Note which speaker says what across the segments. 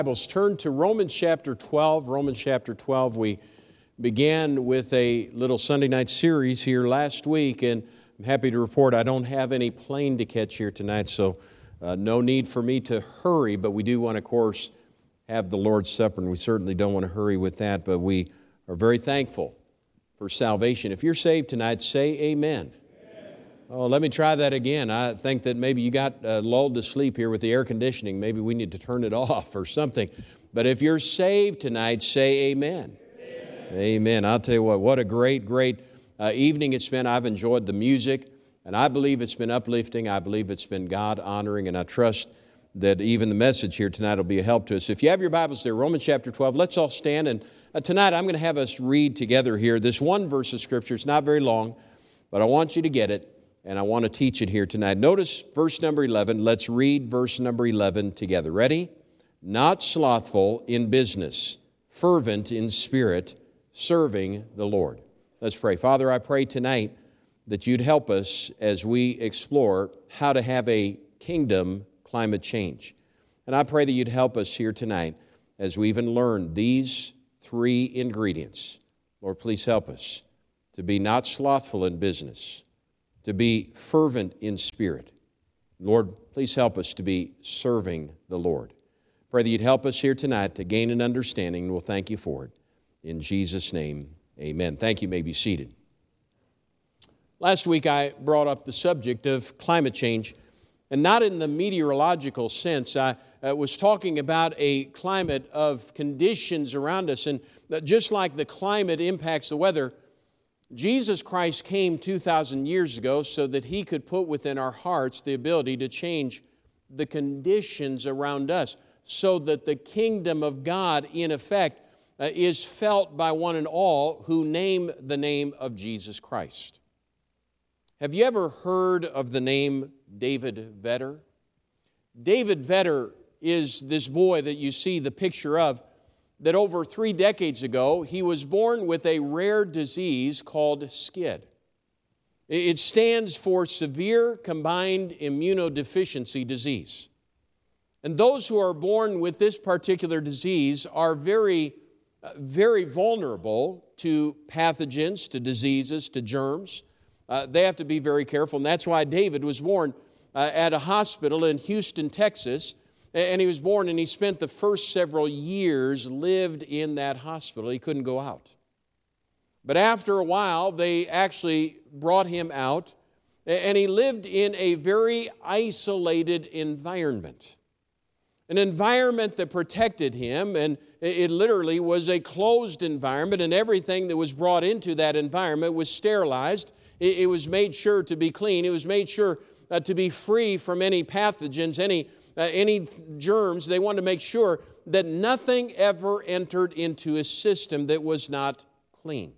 Speaker 1: Bibles, turn to Romans chapter 12. Romans chapter 12, we began with a little Sunday night series here last week, and I'm happy to report I don't have any plane to catch here tonight, so no need for me to hurry, but we do want to, of course, have the Lord's Supper, and we certainly don't want to hurry with that, but we are very thankful for salvation. If you're saved tonight, say amen. Oh, let me try that again. I think that maybe you got lulled to sleep here with the air conditioning. Maybe we need to turn it off or something. But if you're saved tonight, say amen. Amen. Amen. I'll tell you what a great evening it's been. I've enjoyed the music, and I believe it's been uplifting. I believe it's been God-honoring, and I trust that even the message here tonight will be a help to us. If you have your Bibles there, Romans chapter 12, let's all stand. And tonight I'm going to have us read together here this one verse of Scripture. It's not very long, but I want you to get it. And I want to teach it here tonight. Notice verse number 11. Let's read verse number 11 together. Ready? Not slothful in business, fervent in spirit, serving the Lord. Let's pray. Father, I pray tonight that you'd help us as we explore how to have a kingdom climate change. And I pray that you'd help us here tonight as we even learn these three ingredients. Lord, please help us to be not slothful in business, to be fervent in spirit. Lord, please help us to be serving the Lord. Pray that you'd help us here tonight to gain an understanding, and we'll thank you for it. In Jesus' name, amen. Thank you. You may be seated. Last week I brought up the subject of climate change, and not in the meteorological sense. I was talking about a climate of conditions around us, and just like the climate impacts the weather, Jesus Christ came 2,000 years ago so that He could put within our hearts the ability to change the conditions around us so that the kingdom of God, in effect, is felt by one and all who name the name of Jesus Christ. Have you ever heard of the name David Vedder? David Vedder is this boy that you see the picture of, that over 3 decades ago, he was born with a rare disease called SCID. It stands for Severe Combined Immunodeficiency Disease. And those who are born with this particular disease are very vulnerable to pathogens, to diseases, to germs. They have to be very careful, and that's why David was born at a hospital in Houston, Texas. And he was born, and he spent the first several years lived in that hospital. He couldn't go out. But after a while, they actually brought him out, and he lived in a very isolated environment. An environment that protected him, and it literally was a closed environment, and everything that was brought into that environment was sterilized. It was made sure to be clean. It was made sure to be free from any pathogens, any germs. They wanted to make sure that nothing ever entered into his system that was not clean.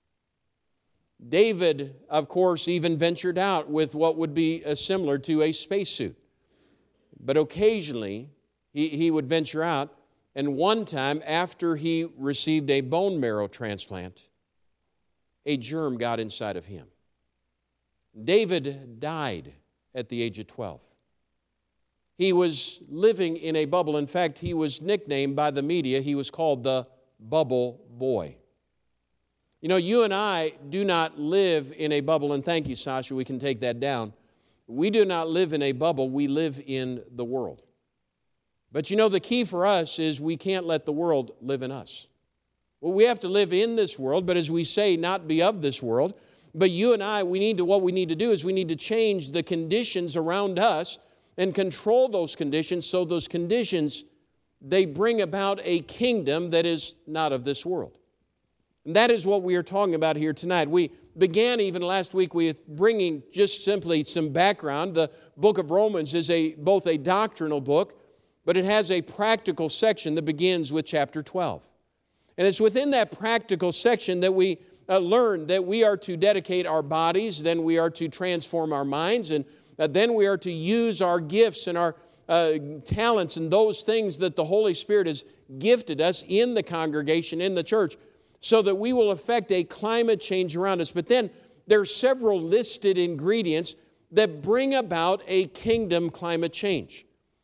Speaker 1: David, of course, even ventured out with what would be similar to a spacesuit. But occasionally, he would venture out, and one time, after he received a bone marrow transplant, a germ got inside of him. David died at the age of 12. He was living in a bubble. In fact, he was nicknamed by the media, he was called the Bubble Boy. You know, you and I do not live in a bubble, and thank you, Sasha, we can take that down. We do not live in a bubble, we live in the world. But you know, the key for us is we can't let the world live in us. Well, we have to live in this world, but as we say, not be of this world. But you and I, what we need to do is we need to change the conditions around us and control those conditions so those conditions, they bring about a kingdom that is not of this world. And that is what we are talking about here tonight. We began even last week with bringing just simply some background. The book of Romans is both a doctrinal book, but it has a practical section that begins with chapter 12. And it's within that practical section that we learn that we are to dedicate our bodies, then we are to transform our minds, and then we are to use our gifts and our talents and those things that the Holy Spirit has gifted us in the congregation, in the church, so that we will affect a climate change around us. But then there are several listed ingredients that bring about a kingdom climate change.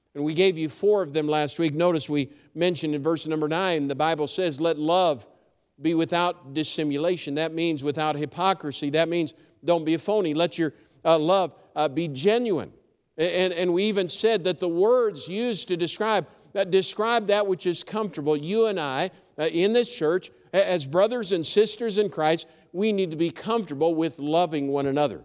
Speaker 1: And we gave you 4 of them last week. Notice we mentioned in verse number 9, the Bible says, let love be without dissimulation. That means without hypocrisy. That means don't be a phony. Let your love be genuine. And we even said that the words used to describe that which is comfortable. You and I, in this church, as brothers and sisters in Christ, we need to be comfortable with loving one another.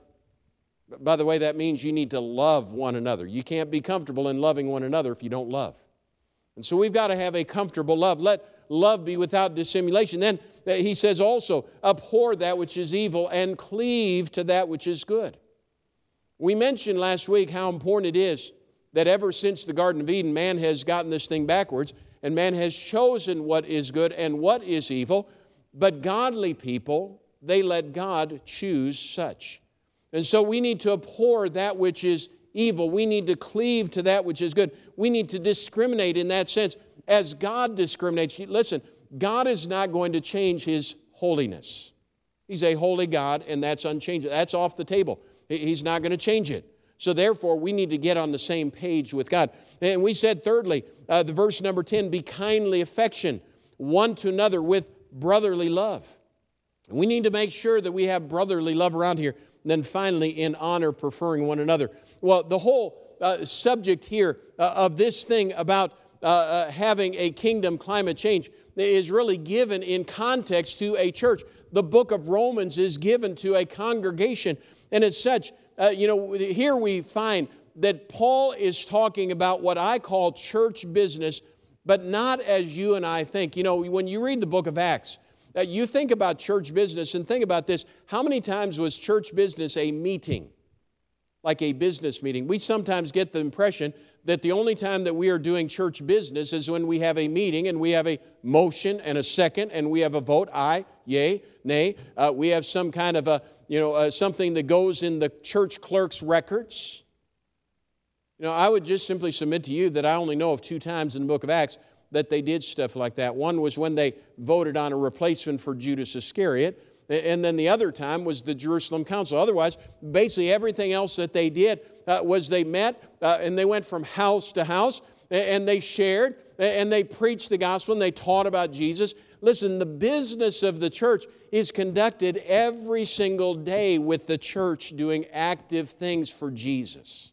Speaker 1: By the way, that means you need to love one another. You can't be comfortable in loving one another if you don't love. And so we've got to have a comfortable love. Let love be without dissimulation. Then he says also, abhor that which is evil and cleave to that which is good. We mentioned last week how important it is that ever since the Garden of Eden, man has gotten this thing backwards, and man has chosen what is good and what is evil. But godly people, they let God choose such. And so we need to abhor that which is evil. We need to cleave to that which is good. We need to discriminate in that sense as God discriminates. Listen, God is not going to change His holiness. He's a holy God, and that's unchangeable. That's off the table. He's not going to change it. So therefore, we need to get on the same page with God. And we said, thirdly, the verse number 10, be kindly affection one to another with brotherly love. We need to make sure that we have brotherly love around here. And then finally, in honor, preferring one another. Well, the whole subject here of this thing about having a kingdom climate change is really given in context to a church. The book of Romans is given to a congregation. And as such, here we find that Paul is talking about what I call church business, but not as you and I think. You know, when you read the book of Acts, you think about church business and think about this. How many times was church business a meeting, like a business meeting? We sometimes get the impression that the only time that we are doing church business is when we have a meeting and we have a motion and a second and we have a vote, aye, yea, nay. We have some kind of something that goes in the church clerk's records. I would just simply submit to you that I only know of 2 times in the book of Acts that they did stuff like that. One was when they voted on a replacement for Judas Iscariot, and then the other time was the Jerusalem Council. Otherwise, basically everything else that they did was they met and they went from house to house, and they shared, and they preached the gospel, and they taught about Jesus. Listen, the business of the church is conducted every single day with the church doing active things for Jesus.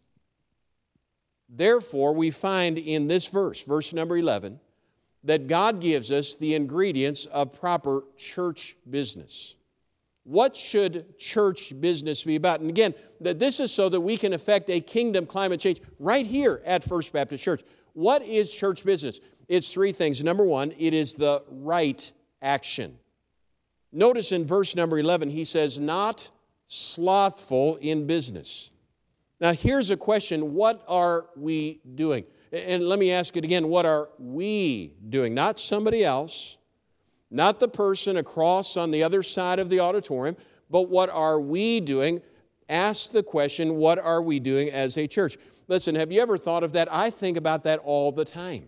Speaker 1: Therefore, we find in this verse number 11, that God gives us the ingredients of proper church business. What should church business be about? And again, this is so that we can effect a kingdom climate change right here at First Baptist Church. What is church business? It's 3 things. Number 1, it is the right action. Notice in verse number 11, he says, not slothful in business. Now, here's a question. What are we doing? And let me ask it again. What are we doing? Not somebody else, not the person across on the other side of the auditorium, but what are we doing? Ask the question, what are we doing as a church? Listen, have you ever thought of that? I think about that all the time.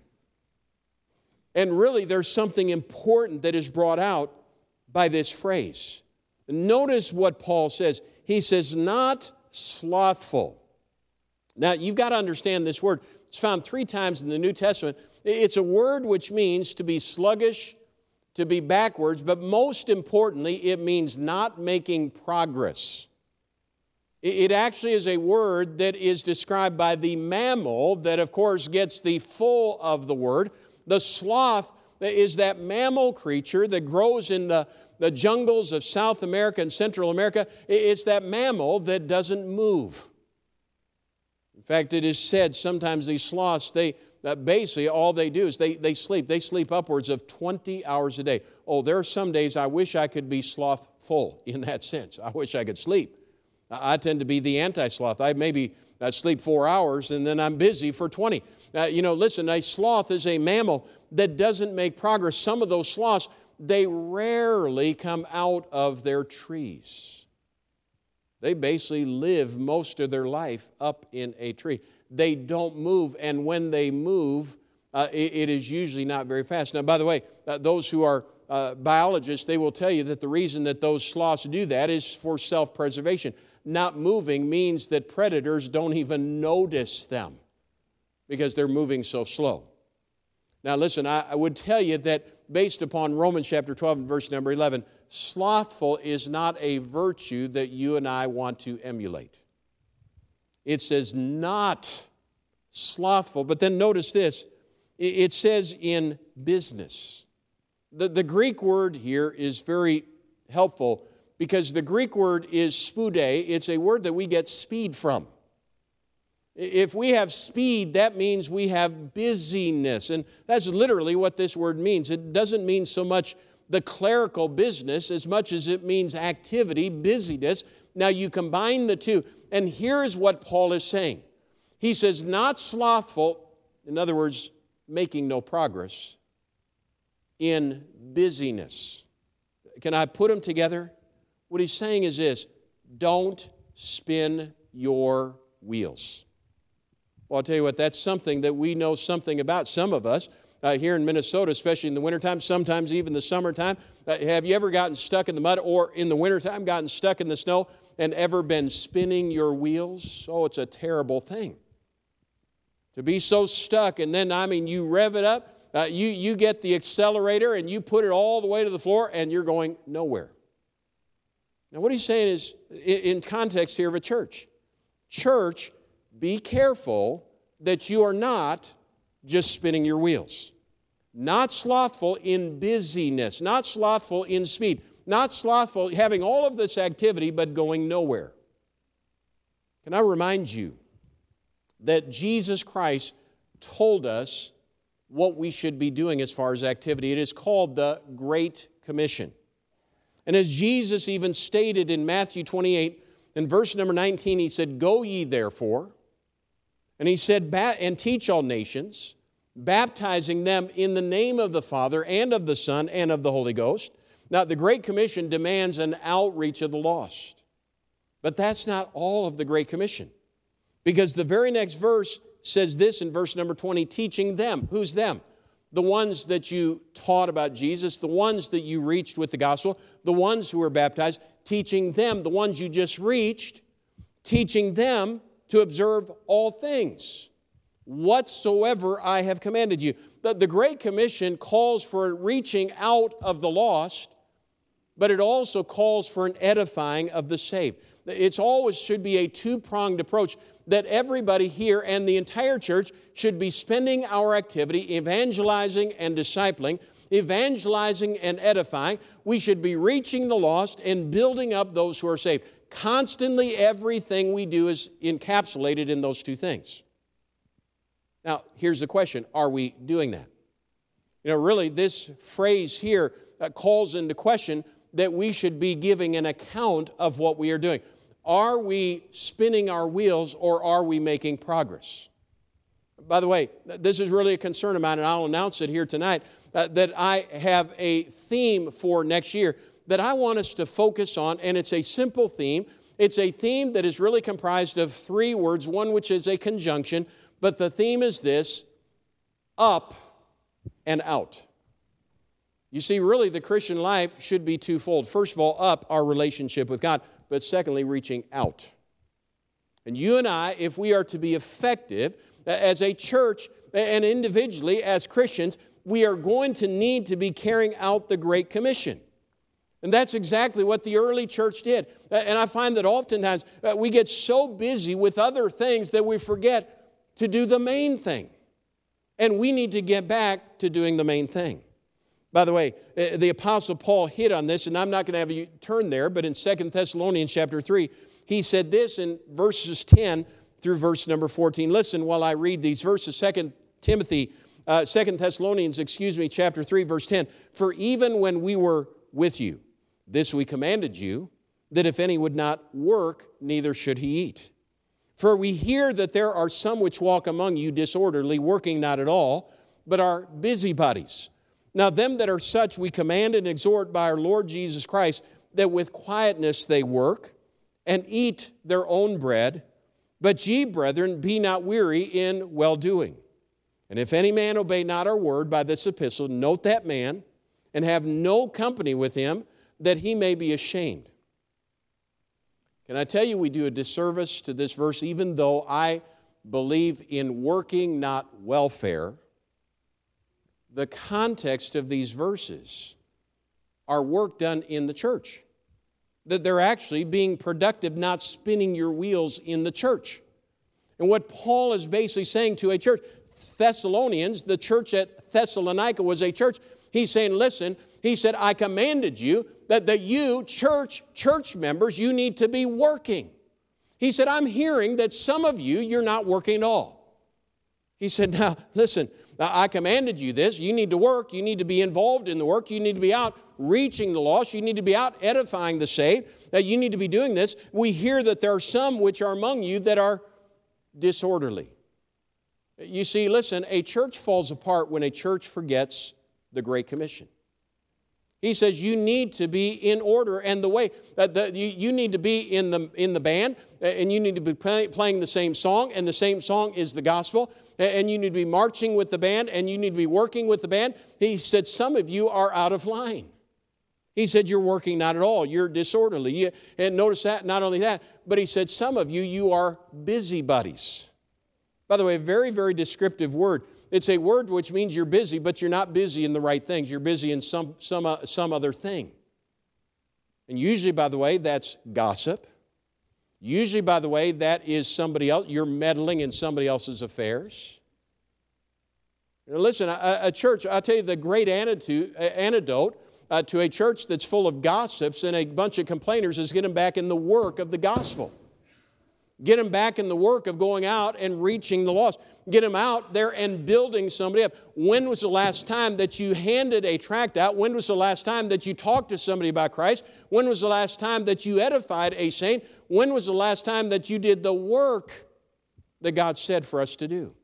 Speaker 1: And really, there's something important that is brought out by this phrase. Notice what Paul says. He says, not slothful. Now, you've got to understand this word. It's found 3 times in the New Testament. It's a word which means to be sluggish, to be backwards, but most importantly, it means not making progress. It actually is a word that is described by the mammal that, of course, gets the full of the word. The sloth is that mammal creature that grows in the jungles of South America and Central America. It's that mammal that doesn't move. In fact, it is said sometimes these sloths, basically all they do is they sleep. They sleep upwards of 20 hours a day. Oh, there are some days I wish I could be slothful in that sense. I wish I could sleep. I tend to be the anti-sloth. I maybe sleep 4 hours and then I'm busy for 20. Listen, a sloth is a mammal that doesn't make progress. Some of those sloths, they rarely come out of their trees. They basically live most of their life up in a tree. They don't move, and when they move, it is usually not very fast. Now, by the way, those who are biologists, they will tell you that the reason that those sloths do that is for self-preservation. Not moving means that predators don't even notice them. because they're moving so slow. Now listen, I would tell you that based upon Romans chapter 12 and verse number 11, slothful is not a virtue that you and I want to emulate. It says not slothful, but then notice this, it says in business. The Greek word here is very helpful because the Greek word is spude. It's a word that we get speed from. If we have speed, that means we have busyness. And that's literally what this word means. It doesn't mean so much the clerical business as much as it means activity, busyness. Now you combine the two, and here's what Paul is saying. He says, not slothful, in other words, making no progress, in busyness. Can I put them together? What he's saying is this: don't spin your wheels. Well, I'll tell you what, that's something that we know something about. Some of us here in Minnesota, especially in the wintertime, sometimes even the summertime. Have you ever gotten stuck in the mud or in the wintertime gotten stuck in the snow and ever been spinning your wheels? Oh, it's a terrible thing. To be so stuck, and then, you rev it up, you get the accelerator and you put it all the way to the floor and you're going nowhere. Now, what he's saying is, in context here of a church, be careful that you are not just spinning your wheels. Not slothful in busyness, not slothful in speed, not slothful having all of this activity but going nowhere. Can I remind you that Jesus Christ told us what we should be doing as far as activity? It is called the Great Commission. And as Jesus even stated in Matthew 28, in verse number 19, he said, "Go ye therefore," and he said, "and teach all nations, baptizing them in the name of the Father and of the Son and of the Holy Ghost." Now, the Great Commission demands an outreach of the lost. But that's not all of the Great Commission. Because the very next verse says this in verse number 20, teaching them. Who's them? The ones that you taught about Jesus, the ones that you reached with the gospel, the ones who were baptized, teaching them, the ones you just reached, teaching them to observe all things, whatsoever I have commanded you. The Great Commission calls for reaching out of the lost, but it also calls for an edifying of the saved. It's always should be a two-pronged approach, that everybody here and the entire church should be spending our activity evangelizing and discipling, evangelizing and edifying. We should be reaching the lost and building up those who are saved. Constantly, everything we do is encapsulated in those two things. Now, here's the question. Are we doing that? Really, this phrase here calls into question that we should be giving an account of what we are doing. Are we spinning our wheels or are we making progress? By the way, this is really a concern of mine, and I'll announce it here tonight, that I have a theme for next year that I want us to focus on, and it's a simple theme. It's a theme that is really comprised of three words, one which is a conjunction, but the theme is this: up and out. You see, really, the Christian life should be twofold. First of all, up, our relationship with God, but secondly, reaching out. And you and I, if we are to be effective as a church and individually as Christians, we are going to need to be carrying out the Great Commission. And that's exactly what the early church did. And I find that oftentimes we get so busy with other things that we forget to do the main thing. And we need to get back to doing the main thing. By the way, the Apostle Paul hit on this, and I'm not going to have you turn there, but in 2 Thessalonians chapter 3, he said this in verses 10 through verse number 14. Listen while I read these verses. 2 Thessalonians, chapter 3, verse 10. For even when we were with you, this we commanded you, that if any would not work, neither should he eat. For we hear that there are some which walk among you disorderly, working not at all, but are busybodies. Now them that are such we command and exhort by our Lord Jesus Christ, that with quietness they work, and eat their own bread. But ye, brethren, be not weary in well-doing. And if any man obey not our word by this epistle, note that man, and have no company with him, that he may be ashamed. Can I tell you, we do a disservice to this verse, even though I believe in working, not welfare, the context of these verses are work done in the church. That they're actually being productive, not spinning your wheels in the church. And what Paul is basically saying to a church, Thessalonians, the church at Thessalonica was a church. He's saying, listen, he said, I commanded you that you, church members, you need to be working. He said, I'm hearing that some of you, you're not working at all. He said, now, listen, I commanded you this. You need to work. You need to be involved in the work. You need to be out reaching the lost. You need to be out edifying the saved. That you need to be doing this. We hear that there are some which are among you that are disorderly. You see, listen, a church falls apart when a church forgets the Great Commission. He says you need to be in order, and the way that you need to be in the band, and you need to be playing the same song, and the same song is the gospel, and you need to be marching with the band, and you need to be working with the band. He said some of you are out of line. He said you're working not at all. You're disorderly. And notice that, not only that, but he said some of you are busybodies. By the way, a very, very descriptive word. It's a word which means you're busy, but you're not busy in the right things. You're busy in some other thing. And usually, by the way, that's gossip. Usually, by the way, that is somebody else. You're meddling in somebody else's affairs. Now, listen, a church, I'll tell you the great antidote to a church that's full of gossips and a bunch of complainers is get them back in the work of the gospel. Get them back in the work of going out and reaching the lost. Get them out there and building somebody up. When was the last time that you handed a tract out? When was the last time that you talked to somebody about Christ? When was the last time that you edified a saint? When was the last time that you did the work that God said for us to do?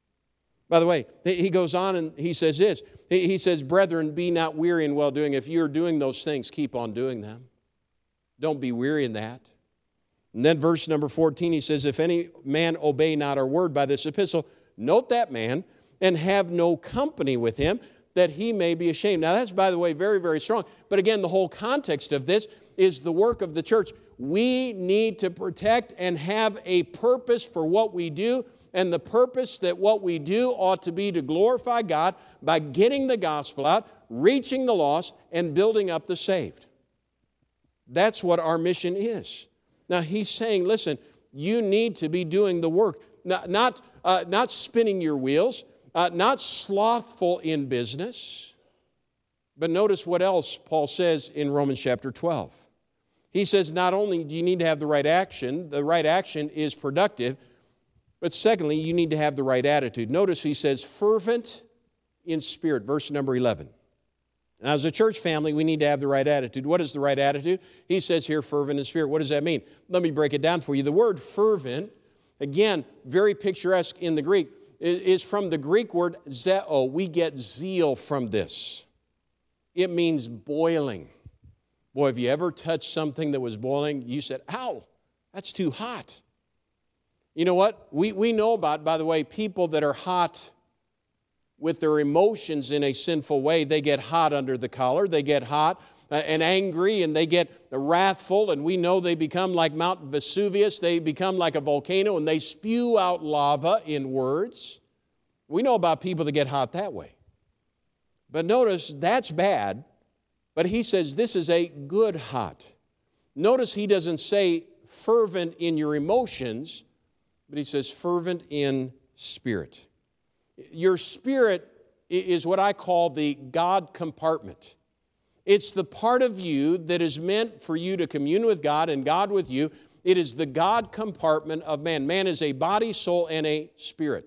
Speaker 1: By the way, he goes on and he says this. He says, brethren, be not weary in well-doing. If you're doing those things, keep on doing them. Don't be weary in that. And then verse number 14, he says, if any man obey not our word by this epistle, note that man, and have no company with him, that he may be ashamed. Now that's, by the way, very, very strong. But again, the whole context of this is the work of the church. We need to protect and have a purpose for what we do, and the purpose that what we do ought to be to glorify God by getting the gospel out, reaching the lost, and building up the saved. That's what our mission is. Now, he's saying, listen, you need to be doing the work, not spinning your wheels, not slothful in business. But notice what else Paul says in Romans chapter 12. He says not only do you need to have the right action is productive, but secondly, you need to have the right attitude. Notice he says fervent in spirit, verse number 11. Now, as a church family, we need to have the right attitude. What is the right attitude? He says here, fervent in spirit. What does that mean? Let me break it down for you. The word fervent, again, very picturesque in the Greek, is from the Greek word zeo. We get zeal from this. It means boiling. Boy, have you ever touched something that was boiling? You said, ow, that's too hot. You know what? We know about, by the way, people that are hot with their emotions in a sinful way. They get hot under the collar. They get hot and angry, and they get wrathful, and we know they become like Mount Vesuvius. They become like a volcano, and they spew out lava in words. We know about people that get hot that way. But notice, that's bad, but he says this is a good hot. Notice he doesn't say fervent in your emotions, but he says fervent in spirit. Your spirit is what I call the God compartment. It's the part of you that is meant for you to commune with God and God with you. It is the God compartment of man. Man is a body, soul, and a spirit.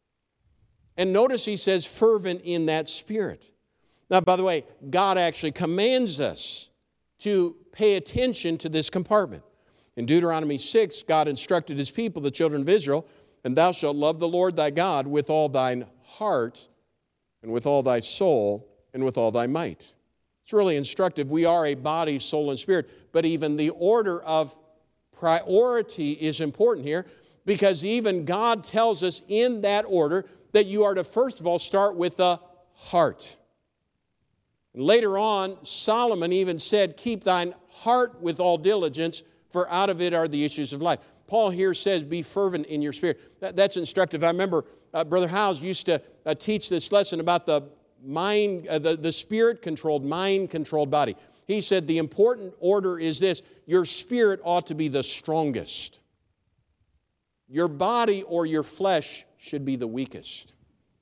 Speaker 1: And notice he says fervent in that spirit. Now, by the way, God actually commands us to pay attention to this compartment. In Deuteronomy 6, God instructed his people, the children of Israel, and thou shalt love the Lord thy God with all thine heart and with all thy soul and with all thy might. It's really instructive. We are a body, soul, and spirit, but even the order of priority is important here because even God tells us in that order that you are to first of all start with the heart. And later on, Solomon even said, keep thine heart with all diligence, for out of it are the issues of life. Paul here says, be fervent in your spirit. That's instructive. I remember Brother Howes used to teach this lesson about the mind, the spirit-controlled, mind-controlled body. He said the important order is this: your spirit ought to be the strongest. Your body or your flesh should be the weakest.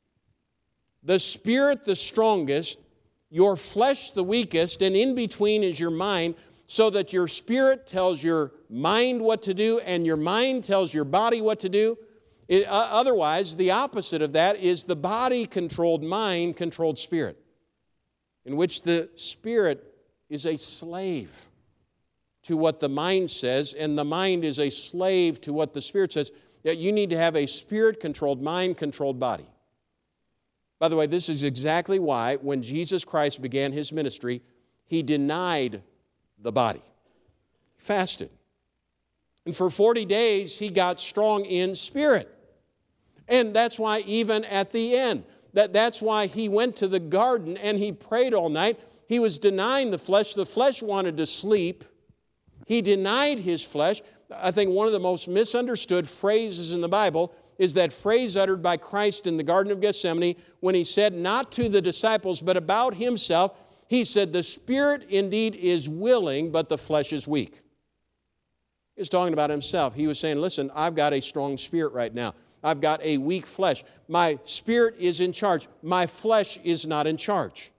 Speaker 1: The spirit the strongest, your flesh the weakest, and in between is your mind, so that your spirit tells your mind what to do and your mind tells your body what to do. Otherwise, the opposite of that is the body-controlled, mind-controlled spirit, in which the spirit is a slave to what the mind says, and the mind is a slave to what the spirit says. Yet you need to have a spirit-controlled, mind-controlled body. By the way, this is exactly why when Jesus Christ began His ministry, He denied the body. He fasted. And for 40 days, He got strong in spirit. And that's why even at the end, that's why He went to the garden and He prayed all night. He was denying the flesh. The flesh wanted to sleep. He denied His flesh. I think one of the most misunderstood phrases in the Bible is that phrase uttered by Christ in the Garden of Gethsemane when He said, not to the disciples, but about Himself, He said, the spirit indeed is willing, but the flesh is weak. He's talking about Himself. He was saying, listen, I've got a strong spirit right now. I've got a weak flesh. My spirit is in charge. My flesh is not in charge.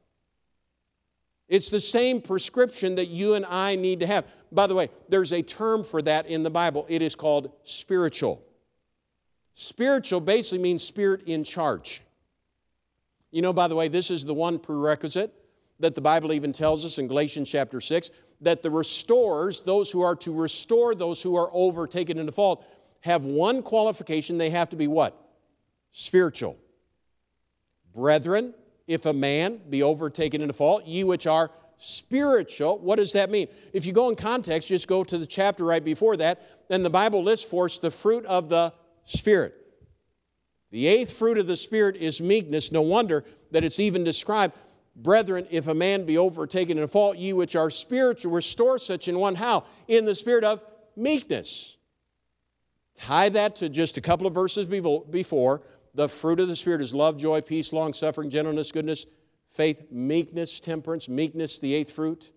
Speaker 1: It's the same prescription that you and I need to have. By the way, there's a term for that in the Bible. It is called spiritual. Spiritual basically means spirit in charge. You know, by the way, this is the one prerequisite that the Bible even tells us in Galatians chapter 6, that the restorers, those who are to restore those who are overtaken into fault, have one qualification. They have to be what? Spiritual. Brethren, if a man be overtaken into fault, ye which are spiritual. What does that mean? If you go in context, just go to the chapter right before that, then the Bible lists for us the fruit of the Spirit. The eighth fruit of the Spirit is meekness. No wonder that it's even described, brethren, if a man be overtaken in a fault, ye which are spiritual, restore such in one. How? In the spirit of meekness. Tie that to just a couple of verses before. The fruit of the Spirit is love, joy, peace, long-suffering, gentleness, goodness, faith, meekness, temperance. Meekness, the eighth fruit.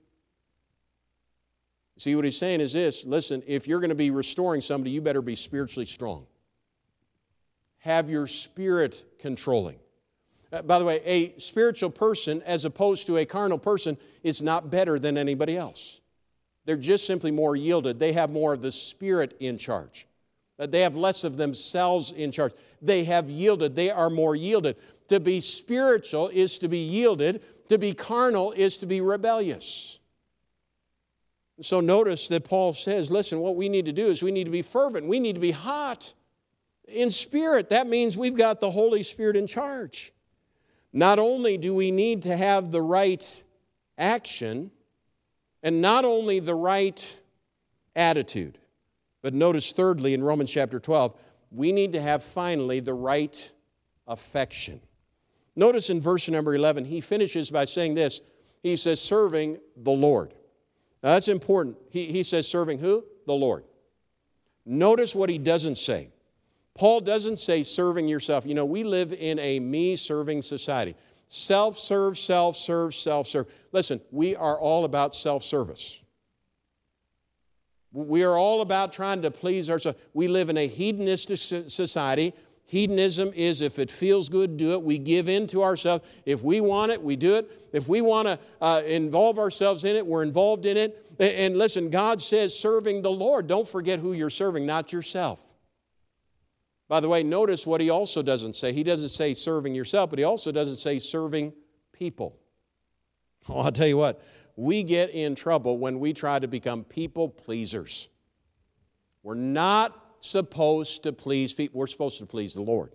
Speaker 1: See, what he's saying is this: listen, if you're going to be restoring somebody, you better be spiritually strong. Have your spirit controlling. By the way, a spiritual person as opposed to a carnal person is not better than anybody else. They're just simply more yielded. They have more of the Spirit in charge. They have less of themselves in charge. They have yielded. They are more yielded. To be spiritual is to be yielded. To be carnal is to be rebellious. So notice that Paul says, listen, what we need to do is we need to be fervent. We need to be hot in spirit. That means we've got the Holy Spirit in charge. Not only do we need to have the right action and not only the right attitude, but notice thirdly in Romans chapter 12, we need to have finally the right affection. Notice in verse number 11, he finishes by saying this. He says, serving the Lord. Now that's important. He says, serving who? The Lord. Notice what he doesn't say. Paul doesn't say serving yourself. You know, we live in a me-serving society. Self-serve, self-serve, self-serve. Listen, we are all about self-service. We are all about trying to please ourselves. We live in a hedonistic society. Hedonism is if it feels good, do it. We give in to ourselves. If we want it, we do it. If we want to involve ourselves in it, we're involved in it. And listen, God says serving the Lord. Don't forget who you're serving, not yourself. By the way, notice what he also doesn't say. He doesn't say serving yourself, but he also doesn't say serving people. Oh, I'll tell you what, we get in trouble when we try to become people pleasers. We're not supposed to please people. We're supposed to please the Lord.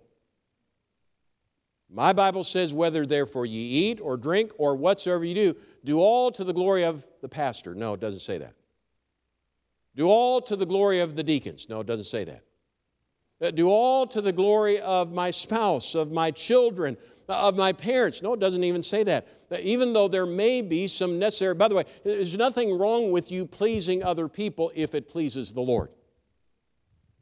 Speaker 1: My Bible says, whether therefore ye eat or drink or whatsoever you do all to the glory of the pastor. No, it doesn't say that. Do all to the glory of the deacons. No, it doesn't say that. Do all to the glory of my spouse, of my children, of my parents. No, it doesn't even say that. Even though there may be some necessary, by the way, there's nothing wrong with you pleasing other people if it pleases the Lord.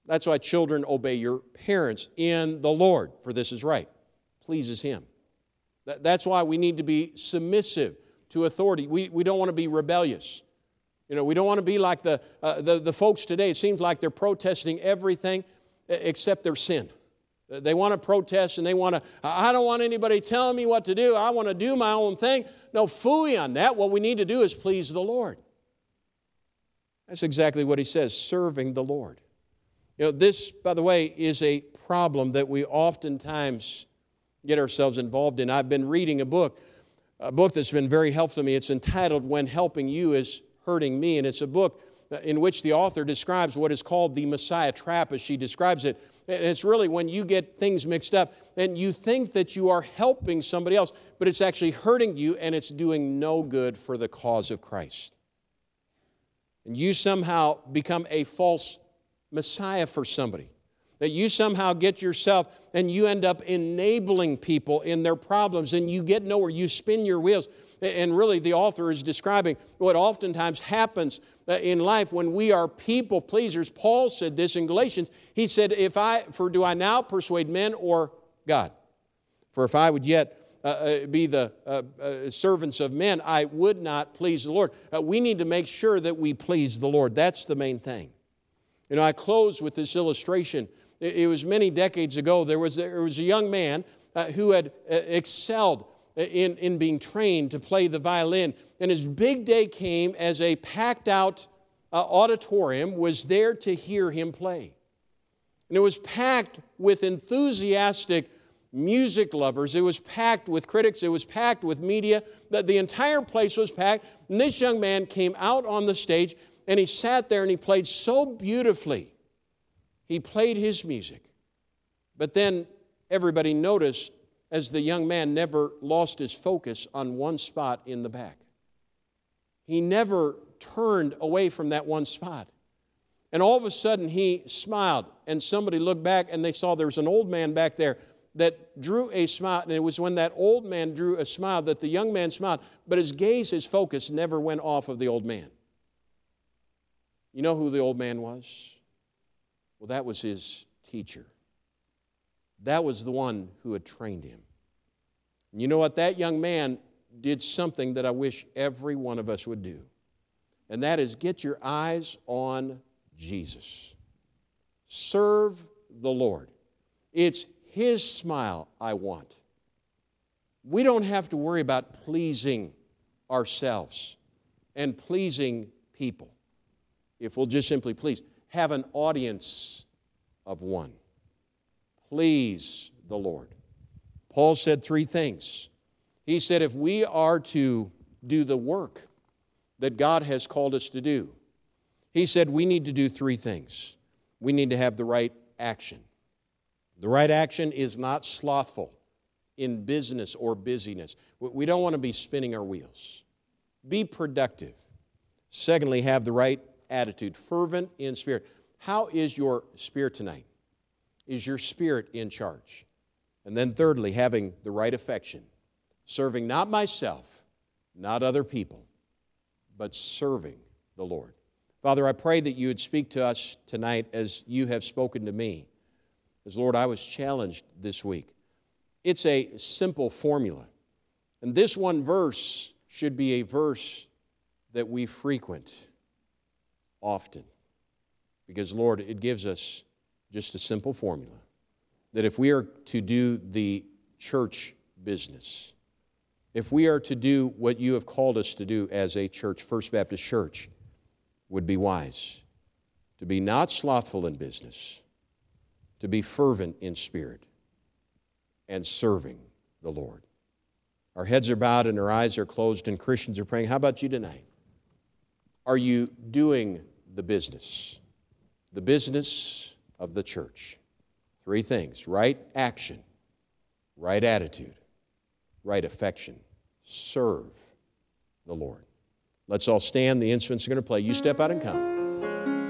Speaker 1: That's why children obey your parents in the Lord, for this is right. Pleases Him. That's why we need to be submissive to authority. We don't want to be rebellious. We don't want to be like the folks today. It seems like they're protesting everything except their sin. They want to protest and they want to, I don't want anybody telling me what to do. I want to do my own thing. No, phooey on that. What we need to do is please the Lord. That's exactly what he says, serving the Lord. This, by the way, is a problem that we oftentimes get ourselves involved in. I've been reading a book that's been very helpful to me. It's entitled, When Helping You is Hurting Me, and it's a book in which the author describes what is called the Messiah trap, as she describes it. And it's really when you get things mixed up and you think that you are helping somebody else, but it's actually hurting you and it's doing no good for the cause of Christ. And you somehow become a false Messiah for somebody. That you somehow get yourself and you end up enabling people in their problems and you get nowhere. You spin your wheels. And really the author is describing what oftentimes happens in life when we are people pleasers. Paul said this in Galatians. He said, do I now persuade men or God? For if I would yet be the servants of men, I would not please the Lord. We need to make sure that we please the Lord. That's the main thing. I close with this illustration. It was many decades ago. There was a young man who had excelled in being trained to play the violin. And his big day came as a packed-out auditorium was there to hear him play. And it was packed with enthusiastic music lovers. It was packed with critics. It was packed with media. The entire place was packed. And this young man came out on the stage, and he sat there and he played so beautifully. He played his music. But then everybody noticed as the young man never lost his focus on one spot in the back. He never turned away from that one spot. And all of a sudden he smiled, and somebody looked back and they saw there was an old man back there that drew a smile, and it was when that old man drew a smile that the young man smiled, but his gaze, his focus never went off of the old man. You know who the old man was? Well, that was his teacher. That was the one who had trained him. And you know what? That young man did something that I wish every one of us would do. And that is get your eyes on Jesus. Serve the Lord. It's His smile I want. We don't have to worry about pleasing ourselves and pleasing people. If we'll just simply please, have an audience of one. Please the Lord. Paul said 3 things. He said if we are to do the work that God has called us to do, he said we need to do 3 things. We need to have the right action. The right action is not slothful in business or busyness. We don't want to be spinning our wheels. Be productive. Secondly, have the right attitude, fervent in spirit. How is your spirit tonight? Is your spirit in charge? And then thirdly, having the right affection, serving not myself, not other people, but serving the Lord. Father, I pray that you would speak to us tonight as you have spoken to me. As Lord, I was challenged this week. It's a simple formula. And this one verse should be a verse that we frequent often. Because, Lord, it gives us just a simple formula. That if we are to do the church business, if we are to do what you have called us to do as a church, First Baptist Church, would be wise. To be not slothful in business, to be fervent in spirit, and serving the Lord. Our heads are bowed and our eyes are closed and Christians are praying. How about you tonight? Are you doing the business? The business of the church. 3 things: right action, right attitude, right affection. Serve the Lord. Let's all stand. The instruments are going to play. You step out and come.